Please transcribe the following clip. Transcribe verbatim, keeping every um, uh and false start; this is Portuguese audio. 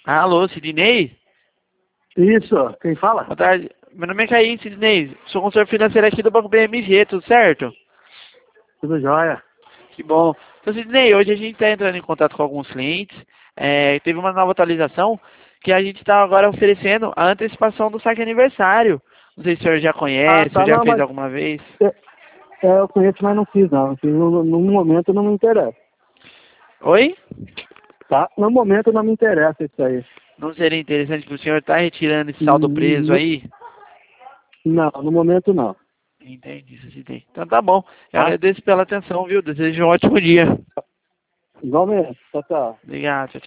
Alô, Sidney? Isso, quem fala? Boa tarde. Meu nome é Caim, Sidney. Sou consultor financeiro aqui do Banco B M G, tudo certo? Tudo jóia. Que bom. Então, Sidney, hoje a gente está entrando em contato com alguns clientes. É, teve uma nova atualização que a gente está agora oferecendo a antecipação do saque aniversário. Não sei se o senhor já Ah, conhece ou tá, já não, fez mas alguma vez. é, é, eu conheço, mas não fiz não. Assim, no, no momento não me interessa. Oi? Tá? No momento não me interessa isso aí. Não seria interessante que o senhor está retirando esse saldo preso No- aí? não, no momento não. Entendi, Sidney. Então tá bom. Eu Tá? agradeço pela atenção, viu? Desejo um ótimo dia. Igualmente. Tchau, tchau. Obrigado. Tchau, tchau.